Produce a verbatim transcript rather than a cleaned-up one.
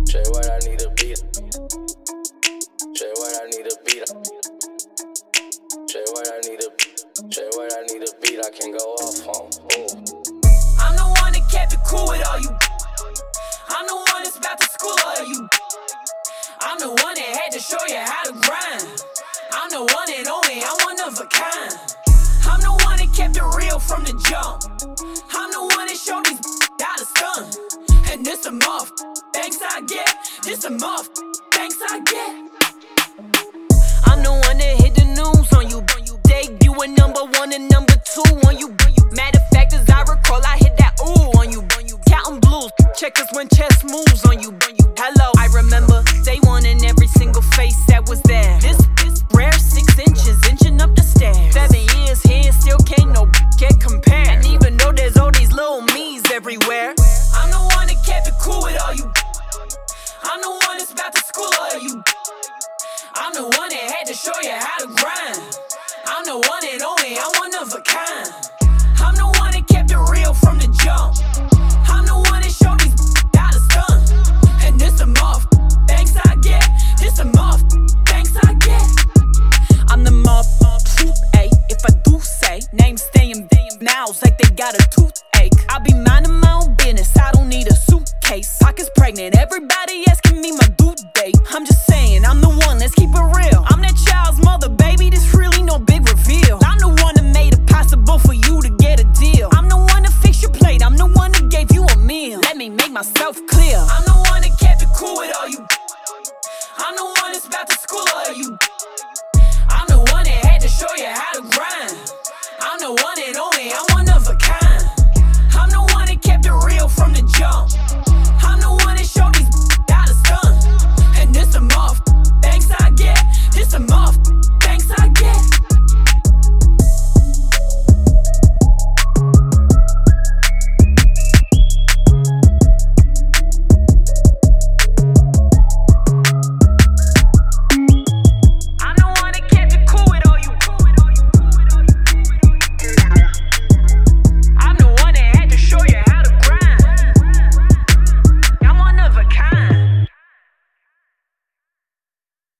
Jay White, I need a beat. Jay White, I need a beat. Jay White, I need a Jay White, I need a beat I can go off on. Ooh. I'm the one that kept it cool with all you. I'm the one that's about to school all you. I'm the one that had to show you how to grind. I'm the one and only, I'm one of a kind. I'm the one that kept it real from the jump. I'm the one that showed these how to stun. And this a muff, thanks I get. This a muff, thanks I get. I'm the one that hit the news on you. Debut a number one and number two on you. Matter of fact, as I recall, I hit that ooh on you. Counting blues, checkers when chess moves on you. Hello, I remember day one and every single face that was there. This, this rare six inches inching up the stairs. Seven years here, still can't no get compared. And even though there's all these little me's everywhere, I'm the one that kept it cool with all you. I'm the one that's about to school all you. I'm the one that had to show you how to grind. I'm the one and only, I'm one of a kind. I'm the one that kept it real from the jump. I'm the one that showed these how to stun. And this a muff, thanks I get. This a muff, thanks I get. I'm the muff, ayy, if I do say names staying nows like they got a toothache. I be minding my own business, I don't need a suitcase. Pockets pregnant, everybody asking me my due date. I'm just saying, I'm the one, let's keep it real. I'm that child's mother, baby, this really no big reveal. I'm the one that made it possible for you to get a deal. I'm the one that fixed your plate, I'm the one that gave you a meal. Let me make myself clear. I'm the one that kept it cool with all you. I'm the one that's about to school all you. I'm the one that had to show you how to grind. I'm the one and only, I'm one of a kind. I'm the one that kept it real from the jump.